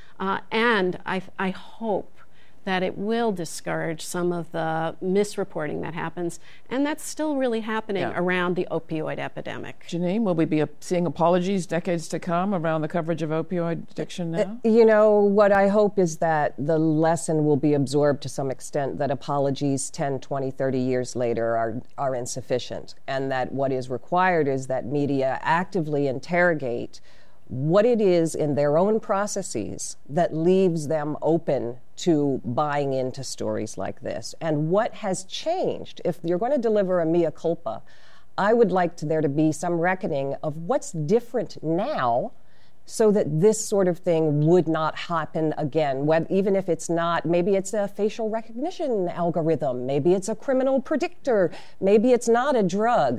And I hope that it will discourage some of the misreporting that happens, and that's still really happening around the opioid epidemic. Janine, will we be seeing apologies decades to come around the coverage of opioid addiction now? You know, what I hope is that the lesson will be absorbed to some extent, that apologies 10, 20, 30 years later are insufficient, and that what is required is that media actively interrogate what it is in their own processes that leaves them open to buying into stories like this, and what has changed. If you're going to deliver a mea culpa, I would like there to be some reckoning of what's different now so that this sort of thing would not happen again, even if it's not, maybe it's a facial recognition algorithm, maybe it's a criminal predictor, maybe it's not a drug.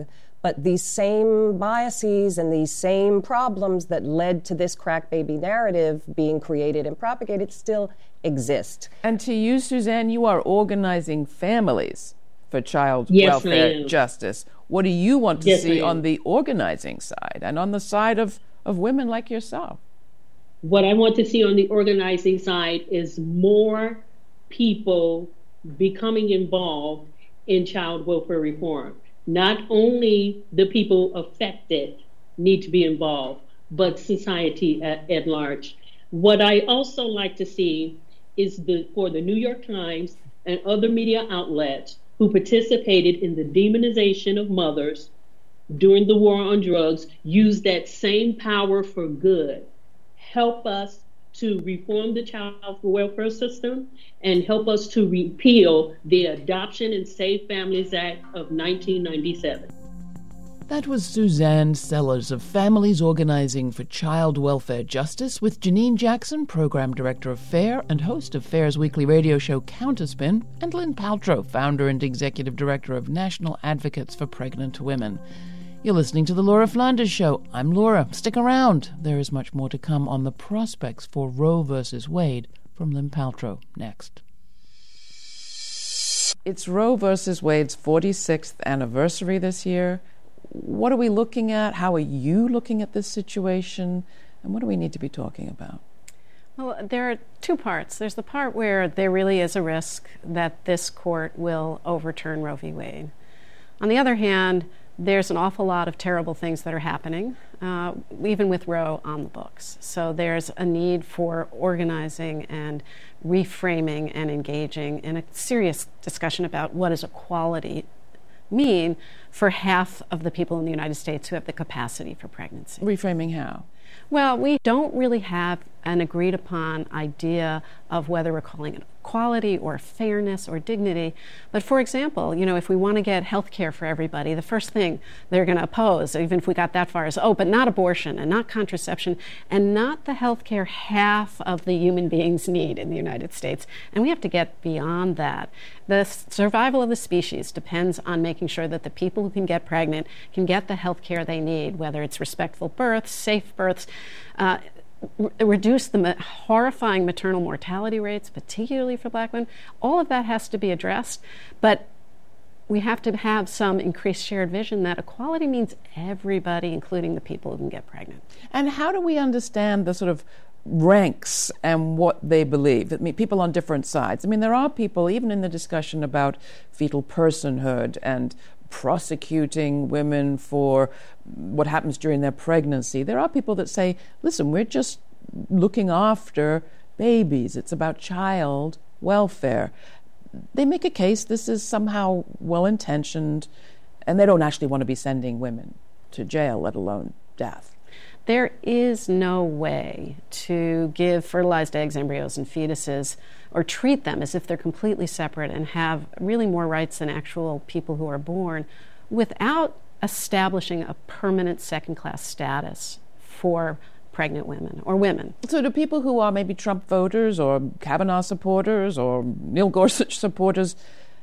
But these same biases and these same problems that led to this crack baby narrative being created and propagated still exist. And to you, Suzanne, you are organizing families for child Yes, welfare ma'am. justice. What do you want to Yes, see ma'am. on the organizing side and on the side of women like yourself? What I want to see on the organizing side is more people becoming involved in child welfare reform. Not only the people affected need to be involved, but society at large. What I also like to see is for the New York Times and other media outlets who participated in the demonization of mothers during the war on drugs use that same power for good. Help us to reform the child welfare system and help us to repeal the Adoption and Safe Families Act of 1997. That was Suzanne Sellers of Families Organizing for Child Welfare Justice with Janine Jackson, Program Director of FAIR and host of FAIR's weekly radio show Counterspin, and Lynn Paltrow, Founder and Executive Director of National Advocates for Pregnant Women. You're listening to The Laura Flanders Show. I'm Laura. Stick around. There is much more to come on the prospects for Roe versus Wade from Lynn Paltrow next. It's Roe versus Wade's 46th anniversary this year. What are we looking at? How are you looking at this situation? And what do we need to be talking about? Well, there are two parts. There's the part where there really is a risk that this court will overturn Roe v. Wade. On the other hand, there's an awful lot of terrible things that are happening, even with Roe on the books. So there's a need for organizing and reframing and engaging in a serious discussion about what does equality mean for half of the people in the United States who have the capacity for pregnancy. Reframing how? Well, we don't really have an agreed upon idea of whether we're calling it equality or fairness or dignity. But for example, if we want to get health care for everybody, the first thing they're going to oppose, even if we got that far, is, but not abortion and not contraception and not the health care half of the human beings need in the United States. And we have to get beyond that. The survival of the species depends on making sure that the people who can get pregnant can get the health care they need, whether it's respectful births, safe births, reduce the horrifying maternal mortality rates, particularly for Black women. All of that has to be addressed, but we have to have some increased shared vision that equality means everybody, including the people who can get pregnant. And how do we understand the sort of ranks and what they believe? I mean, people on different sides. I mean, there are people, even in the discussion about fetal personhood and prosecuting women for what happens during their pregnancy, there are people that say, listen, we're just looking after babies. It's about child welfare. They make a case this is somehow well-intentioned, and they don't actually want to be sending women to jail, let alone death. There is no way to give fertilized eggs, embryos, and fetuses or treat them as if they're completely separate and have really more rights than actual people who are born without establishing a permanent second-class status for pregnant women or women. So do people who are maybe Trump voters or Kavanaugh supporters or Neil Gorsuch supporters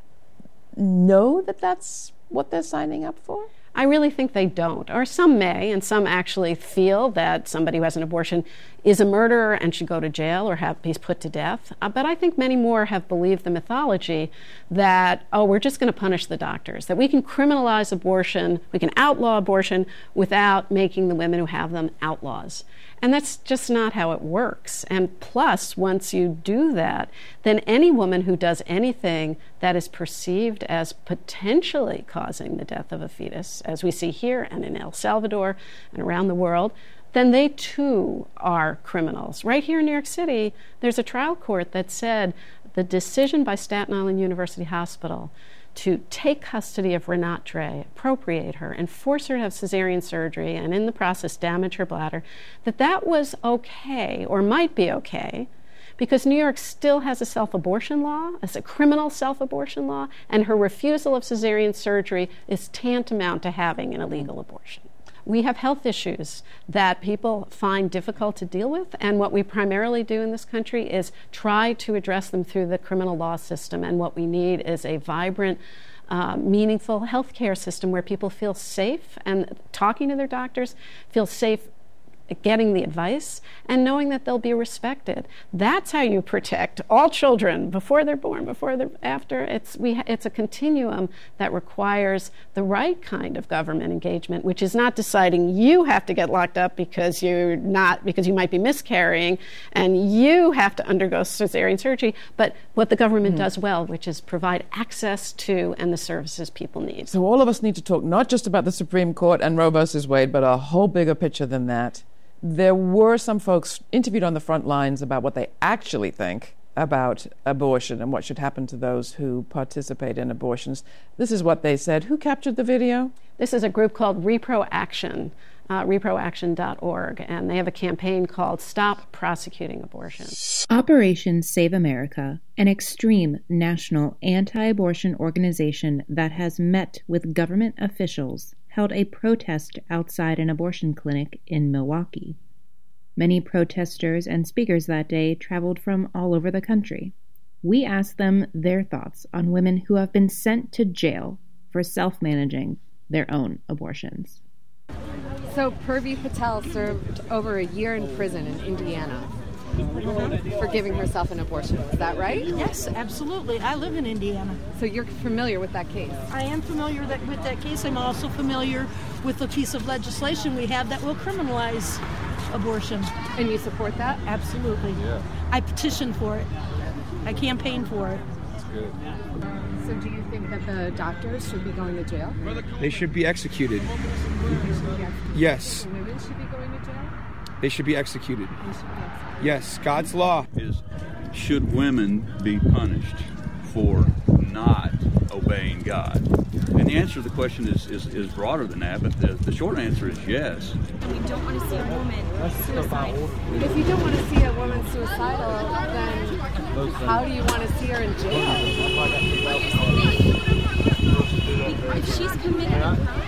know that that's what they're signing up for? I really think they don't, or some may, and some actually feel that somebody who has an abortion is a murderer and should go to jail or be put to death. But I think many more have believed the mythology that, we're just going to punish the doctors, that we can criminalize abortion, we can outlaw abortion without making the women who have them outlaws. And that's just not how it works. And plus, once you do that, then any woman who does anything that is perceived as potentially causing the death of a fetus, as we see here and in El Salvador and around the world, then they too are criminals. Right here in New York City, there's a trial court that said the decision by Staten Island University Hospital to take custody of Renate Dre, appropriate her, and force her to have cesarean surgery, and in the process damage her bladder, that was okay, or might be okay, because New York still has a self-abortion law, as a criminal self-abortion law, and her refusal of cesarean surgery is tantamount to having an illegal abortion. We have health issues that people find difficult to deal with, and what we primarily do in this country is try to address them through the criminal law system, and what we need is a vibrant meaningful healthcare system where people feel safe and talking to their doctors, feel safe getting the advice, and knowing that they'll be respected. That's how you protect all children before they're born, before they're after. It's a continuum that requires the right kind of government engagement, which is not deciding you have to get locked up because you might be miscarrying and you have to undergo cesarean surgery, but what the government does well, which is provide access to and the services people need. So all of us need to talk not just about the Supreme Court and Roe versus Wade, but a whole bigger picture than that. There were some folks interviewed on the front lines about what they actually think about abortion and what should happen to those who participate in abortions. This is what they said. Who captured the video? This is a group called Repro Action, reproaction.org, and they have a campaign called Stop Prosecuting Abortion. Operation Save America, an extreme national anti-abortion organization that has met with government officials, held a protest outside an abortion clinic in Milwaukee. Many protesters and speakers that day traveled from all over the country. We asked them their thoughts on women who have been sent to jail for self-managing their own abortions. So Purvi Patel served over a year in prison in Indiana for giving herself an abortion. Is that right? Yes, absolutely. I live in Indiana. So you're familiar with that case? I am familiar with that case. I'm also familiar with the piece of legislation we have that will criminalize abortion. And you support that? Absolutely. Yeah. I petitioned for it. I campaigned for it. That's good. So do you think that the doctors should be going to jail? They should be executed. Yes. Women should be going to jail? They should be executed. Yes, God's law is, should women be punished for not obeying God? And the answer to the question is broader than that, but the short answer is yes. We don't want to see a woman suicidal. If you don't want to see a woman suicidal, then how do you want to see her in jail? Well, here's the thing. If she's committed a crime,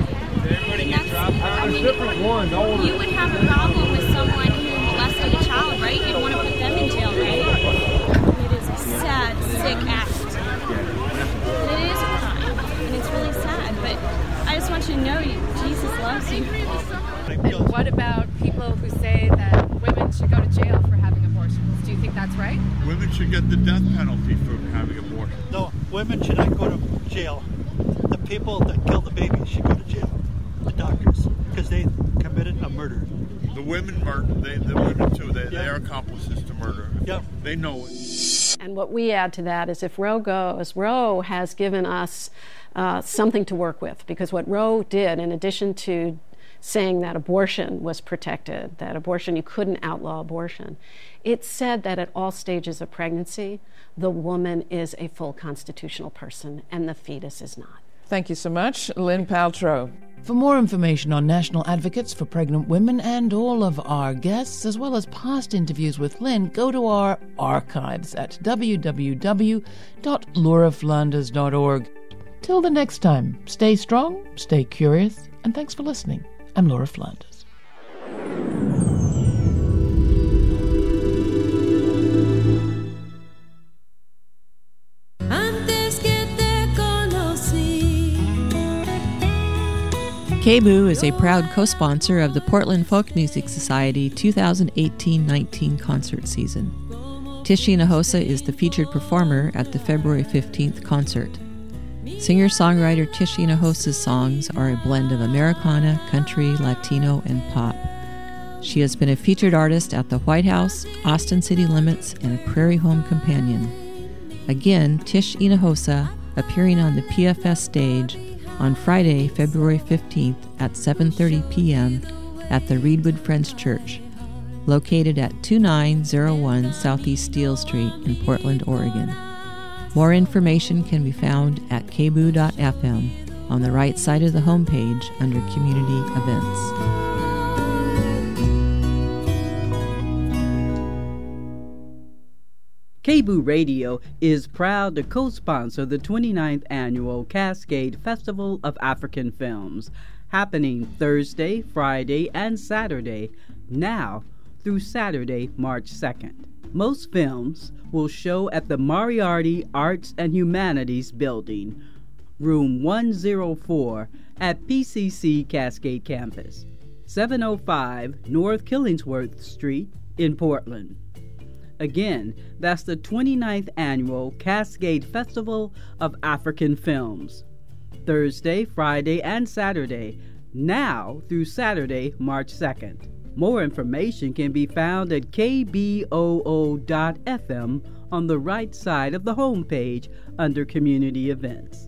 you would have a problem with someone who molested a child, right? You'd want to put them in jail, right? It is a sad, sick act. And it is a crime, and it's really sad, but I just want you to know Jesus loves you. And what about people who say that women should go to jail for having abortions? Do you think that's right? Women should get the death penalty for having abortions. No, women should not go to jail. The people that killed the baby should go to jail. The doctors, because they committed a murder. The women murdered, the women too, they are accomplices to murder. Yep. They know it. And what we add to that is if Roe goes, Roe has given us something to work with, because what Roe did, in addition to saying that abortion was protected, that abortion, you couldn't outlaw abortion, it said that at all stages of pregnancy, the woman is a full constitutional person and the fetus is not. Thank you so much, Lynn Paltrow. For more information on national advocates for pregnant women and all of our guests, as well as past interviews with Lynn, go to our archives at www.lauraflanders.org. Till the next time, stay strong, stay curious, and thanks for listening. I'm Laura Flanders. KBOO is a proud co-sponsor of the Portland Folk Music Society 2018-19 concert season. Tish Hinojosa is the featured performer at the February 15th concert. Singer-songwriter Tish Hinojosa's songs are a blend of Americana, country, Latino, and pop. She has been a featured artist at the White House, Austin City Limits, and a Prairie Home Companion. Again, Tish Hinojosa appearing on the PFS stage on Friday, February 15th at 7:30 p.m. at the Reedwood Friends Church, located at 2901 Southeast Steele Street in Portland, Oregon. More information can be found at kboo.fm on the right side of the homepage under Community Events. KBOO Radio is proud to co-sponsor the 29th Annual Cascade Festival of African Films, happening Thursday, Friday, and Saturday, now through Saturday, March 2nd. Most films will show at the Moriarty Arts and Humanities Building. room 104 at PCC Cascade Campus, 705 North Killingsworth Street in Portland. Again, that's the 29th Annual Cascade Festival of African Films. Thursday, Friday, and Saturday, now through Saturday, March 2nd. More information can be found at kboo.fm on the right side of the homepage under Community Events.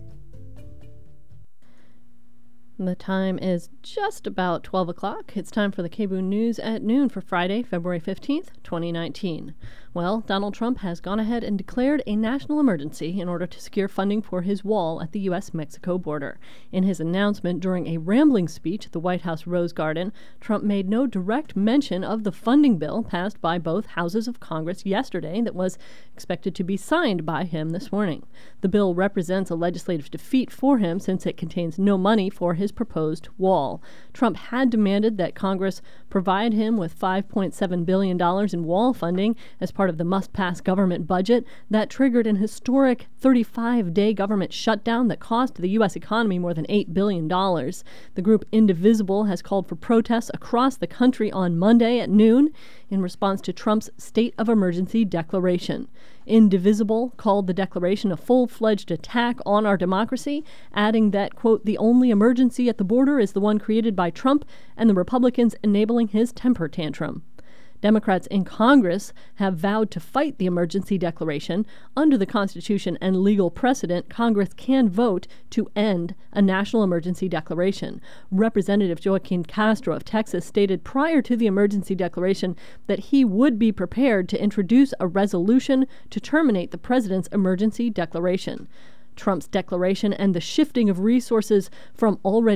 The time is just about 12 o'clock. It's time for the KBOO News at noon for Friday, February 15th, 2019. Well, Donald Trump has gone ahead and declared a national emergency in order to secure funding for his wall at the U.S.-Mexico border. In his announcement during a rambling speech at the White House Rose Garden, Trump made no direct mention of the funding bill passed by both houses of Congress yesterday that was expected to be signed by him this morning. The bill represents a legislative defeat for him since it contains no money for his proposed wall. Trump had demanded that Congress provide him with $5.7 billion in wall funding as part of the must-pass government budget that triggered an historic 35-day government shutdown that cost the U.S. economy more than $8 billion. The group Indivisible has called for protests across the country on Monday at noon in response to Trump's state of emergency declaration. Indivisible called the declaration a full-fledged attack on our democracy, adding that, quote, the only emergency at the border is the one created by Trump and the Republicans enabling his temper tantrum. Democrats in Congress have vowed to fight the emergency declaration. Under the Constitution and legal precedent, Congress can vote to end a national emergency declaration. Representative Joaquin Castro of Texas stated prior to the emergency declaration that he would be prepared to introduce a resolution to terminate the president's emergency declaration. Trump's declaration and the shifting of resources from already